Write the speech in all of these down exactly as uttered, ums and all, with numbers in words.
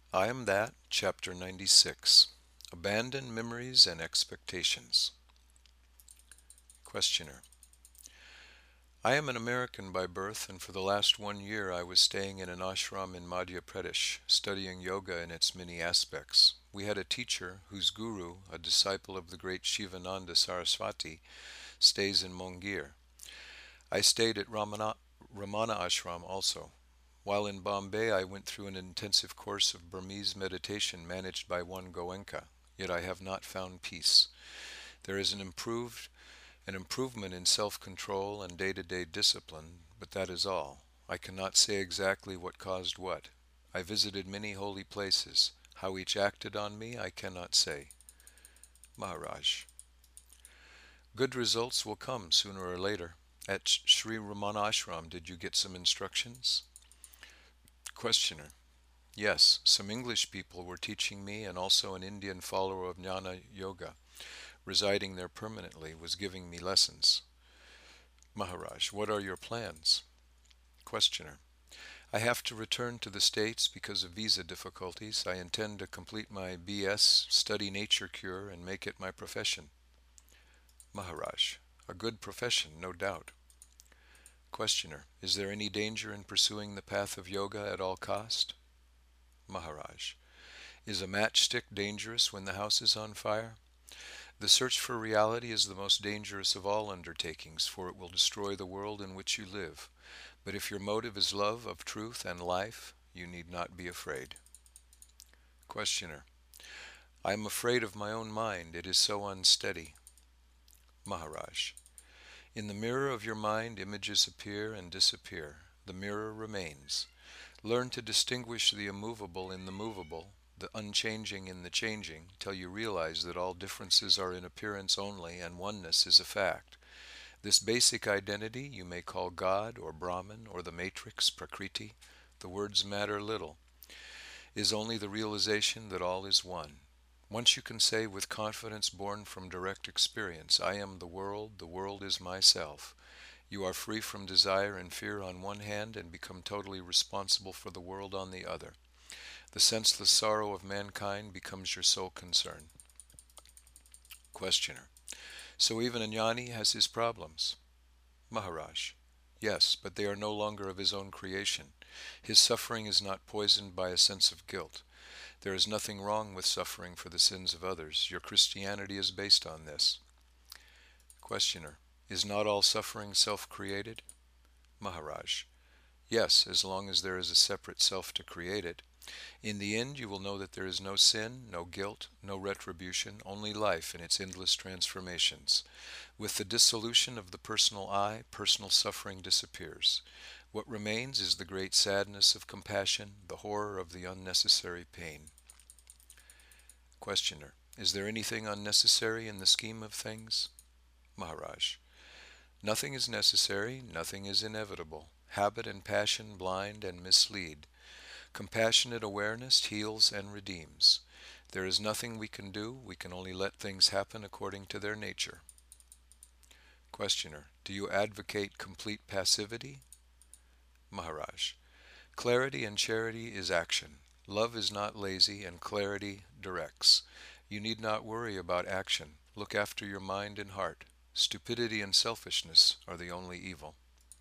I Am That, Chapter ninety-six. Abandon Memories and Expectations. Questioner. I am an American by birth, and for the last one year I was staying in an ashram in Madhya Pradesh, studying yoga in its many aspects. We had a teacher whose guru, a disciple of the great Shivananda Saraswati, stays in Mongir. I stayed at Ramana, Ramana Ashram also. While in Bombay, I went through an intensive course of Burmese meditation managed by one Goenka, yet I have not found peace. There is an improved, an improvement in self-control and day-to-day discipline, but that is all. I cannot say exactly what caused what. I visited many holy places. How each acted on me, I cannot say. Maharaj. Good results will come sooner or later. At Sri Ramana Ashram, did you get some instructions? Questioner. Yes, some English people were teaching me, and also an Indian follower of Jnana Yoga, residing there permanently, was giving me lessons. Maharaj, what are your plans? Questioner. I have to return to the States because of visa difficulties. I intend to complete my B S, study nature cure, and make it my profession. Maharaj. A good profession, no doubt. Questioner. Is there any danger in pursuing the path of yoga at all cost? Maharaj. Is a matchstick dangerous when the house is on fire? The search for reality is the most dangerous of all undertakings, for it will destroy the world in which you live. But if your motive is love of truth and life, you need not be afraid. Questioner. I am afraid of my own mind. It is so unsteady. Maharaj. In the mirror of your mind, images appear and disappear. The mirror remains. Learn to distinguish the immovable in the movable, the unchanging in the changing, till you realize that all differences are in appearance only, and oneness is a fact. This basic identity you may call God or Brahman or the matrix, Prakriti, the words matter little, is only the realization that all is one. Once you can say with confidence born from direct experience, I am the world, the world is myself, you are free from desire and fear on one hand and become totally responsible for the world on the other. The senseless sorrow of mankind becomes your sole concern. Questioner. So even a jnani has his problems? Maharaj. Yes, but they are no longer of his own creation. His suffering is not poisoned by a sense of guilt. There is nothing wrong with suffering for the sins of others. Your Christianity is based on this. Questioner. Is not all suffering self-created? Maharaj. Yes, as long as there is a separate self to create it. In the end you will know that there is no sin, no guilt, no retribution, only life in its endless transformations. With the dissolution of the personal I, personal suffering disappears. What remains is the great sadness of compassion, the horror of the unnecessary pain. Questioner. Is there anything unnecessary in the scheme of things? Maharaj. Nothing is necessary, nothing is inevitable. Habit and passion blind and mislead. Compassionate awareness heals and redeems. There is nothing we can do, we can only let things happen according to their nature. Questioner. Do you advocate complete passivity? Maharaj. Clarity and charity is action. Love is not lazy, and clarity directs. You need not worry about action. Look after your mind and heart. Stupidity and selfishness are the only evil.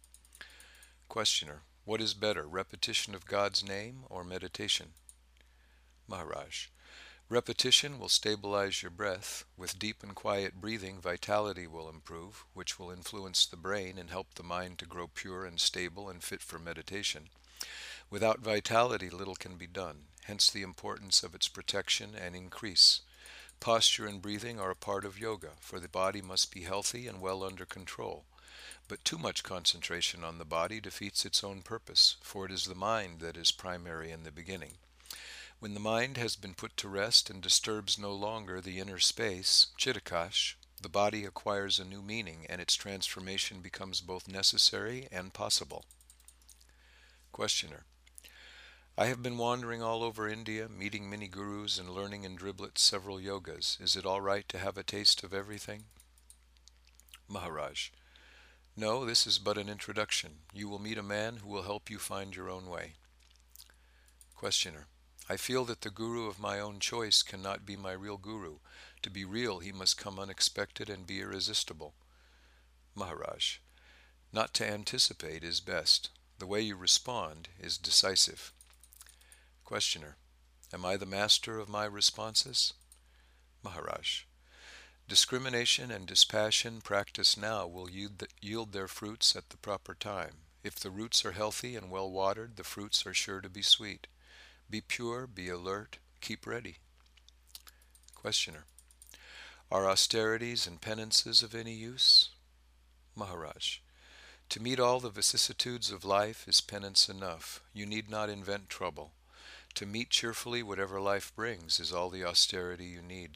Questioner. What is better, repetition of God's name or meditation? Maharaj. Repetition will stabilize your breath. With deep and quiet breathing, vitality will improve, which will influence the brain and help the mind to grow pure and stable and fit for meditation. Without vitality, little can be done, hence the importance of its protection and increase. Posture and breathing are a part of yoga, for the body must be healthy and well under control. But too much concentration on the body defeats its own purpose, for it is the mind that is primary in the beginning. When the mind has been put to rest and disturbs no longer the inner space, Chittakash, the body acquires a new meaning, and its transformation becomes both necessary and possible. Questioner. I have been wandering all over India, meeting many gurus and learning in driblets several yogas. Is it all right to have a taste of everything? Maharaj. No, this is but an introduction. You will meet a man who will help you find your own way. Questioner. I feel that the guru of my own choice cannot be my real guru. To be real, he must come unexpected and be irresistible. Maharaj. Not to anticipate is best. The way you respond is decisive. Questioner. Am I the master of my responses? Maharaj. Discrimination and dispassion practiced now will yield, the, yield their fruits at the proper time. If the roots are healthy and well watered, the fruits are sure to be sweet. Be pure, be alert, keep ready. Questioner. Are austerities and penances of any use? Maharaj. To meet all the vicissitudes of life is penance enough. You need not invent trouble. To meet cheerfully whatever life brings is all the austerity you need.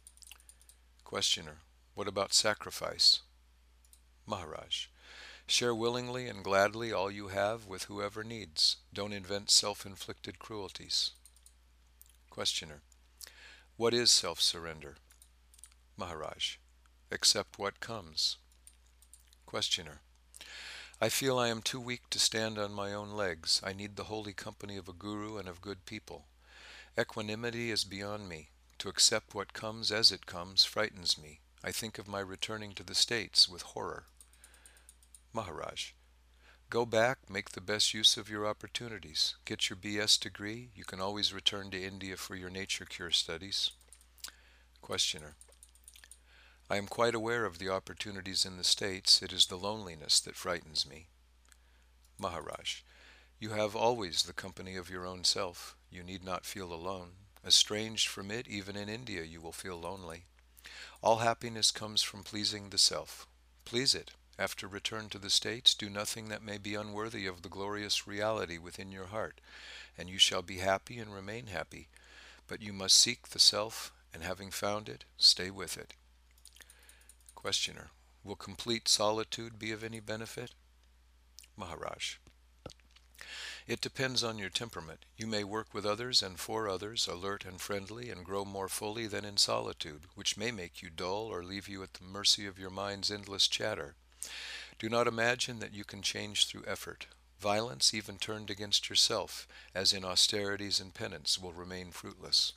Questioner. What about sacrifice? Maharaj. Share willingly and gladly all you have with whoever needs. Don't invent self-inflicted cruelties. Questioner. What is self-surrender? Maharaj. Accept what comes. Questioner. I feel I am too weak to stand on my own legs. I need the holy company of a guru and of good people. Equanimity is beyond me. To accept what comes as it comes frightens me. I think of my returning to the States with horror. Maharaj. Go back, make the best use of your opportunities. Get your B S degree. You can always return to India for your nature cure studies. Questioner. I am quite aware of the opportunities in the States. It is the loneliness that frightens me. Maharaj. You have always the company of your own self. You need not feel alone. Estranged from it, even in India, you will feel lonely. All happiness comes from pleasing the self. Please it. After return to the States, do nothing that may be unworthy of the glorious reality within your heart, and you shall be happy and remain happy. But you must seek the self, and having found it, stay with it. Questioner. Will complete solitude be of any benefit? Maharaj. It depends on your temperament. You may work with others and for others, alert and friendly, and grow more fully than in solitude, which may make you dull or leave you at the mercy of your mind's endless chatter. Do not imagine that you can change through effort. Violence, even turned against yourself, as in austerities and penance, will remain fruitless.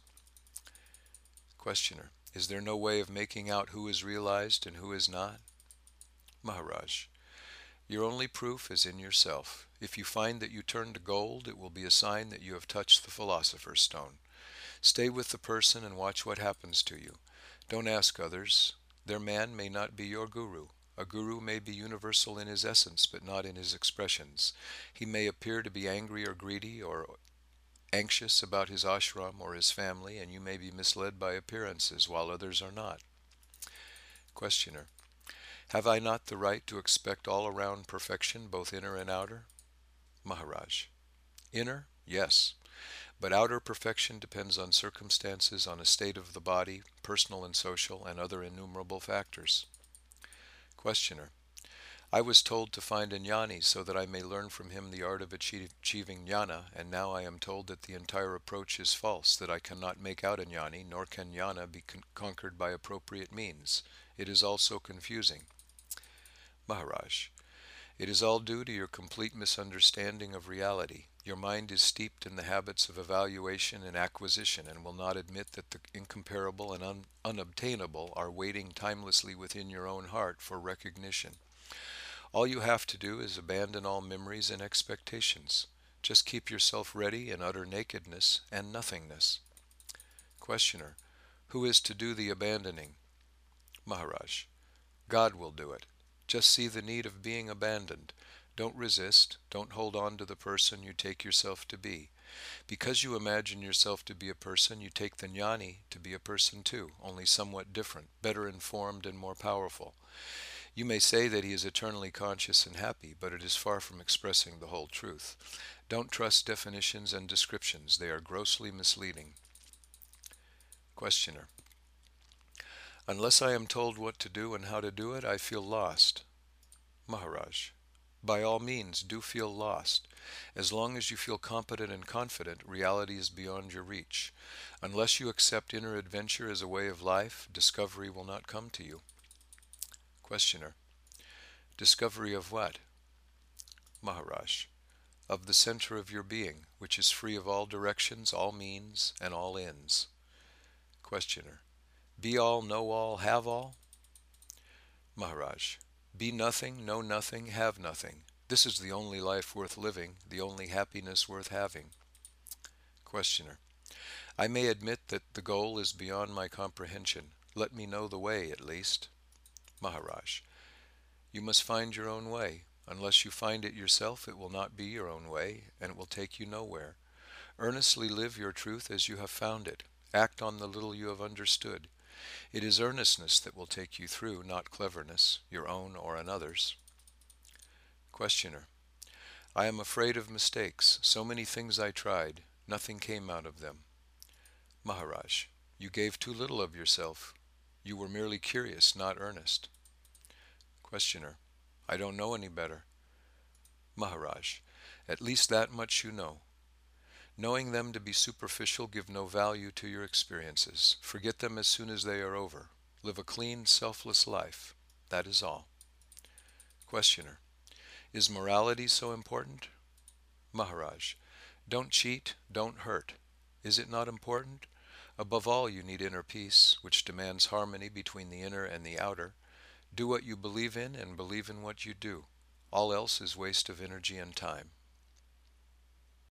Questioner. Is there no way of making out who is realized and who is not? Maharaj. Your only proof is in yourself. If you find that you turn to gold, it will be a sign that you have touched the philosopher's stone. Stay with the person and watch what happens to you. Don't ask others. Their man may not be your guru. A guru may be universal in his essence, but not in his expressions. He may appear to be angry or greedy or anxious about his ashram or his family, and you may be misled by appearances, while others are not. Questioner. Have I not the right to expect all-around perfection, both inner and outer? Maharaj. Inner, yes. But outer perfection depends on circumstances, on a state of the body, personal and social, and other innumerable factors. Questioner. I was told to find a jnani so that I may learn from him the art of achieve, achieving jnana, and now I am told that the entire approach is false, that I cannot make out a jnani, nor can jnana be con conquered by appropriate means. It is all so confusing. Maharaj. It is all due to your complete misunderstanding of reality. Your mind is steeped in the habits of evaluation and acquisition, and will not admit that the incomparable and un unobtainable are waiting timelessly within your own heart for recognition. All you have to do is abandon all memories and expectations. Just keep yourself ready in utter nakedness and nothingness. Questioner. Who is to do the abandoning? Maharaj. God will do it. Just see the need of being abandoned. Don't resist. Don't hold on to the person you take yourself to be. Because you imagine yourself to be a person, you take the jnani to be a person too, only somewhat different, better informed and more powerful. You may say that he is eternally conscious and happy, but it is far from expressing the whole truth. Don't trust definitions and descriptions. They are grossly misleading. Questioner. Unless I am told what to do and how to do it, I feel lost. Maharaj. By all means, do feel lost. As long as you feel competent and confident, reality is beyond your reach. Unless you accept inner adventure as a way of life, discovery will not come to you. Questioner. Discovery of what? Maharaj. of the center of your being, which is free of all directions, all means, and all ends. Questioner. Be all, know all, have all? Maharaj. Be nothing, know nothing, have nothing. This is the only life worth living, the only happiness worth having. Questioner. I may admit that the goal is beyond my comprehension. Let me know the way, at least. Maharaj. You must find your own way. Unless you find it yourself, it will not be your own way, and it will take you nowhere. Earnestly live your truth as you have found it. Act on the little you have understood. It is earnestness that will take you through, not cleverness, your own or another's. Questioner. I am afraid of mistakes. So many things I tried. Nothing came out of them. Maharaj. You gave too little of yourself. You were merely curious, not earnest. Questioner. I don't know any better. Maharaj. At least that much you know. Knowing them to be superficial give no value to your experiences. Forget them as soon as they are over. Live a clean, selfless life. That is all. Questioner. Is morality so important? Maharaj. Don't cheat, don't hurt. Is it not important? Above all, you need inner peace, which demands harmony between the inner and the outer. Do what you believe in and believe in what you do. All else is waste of energy and time.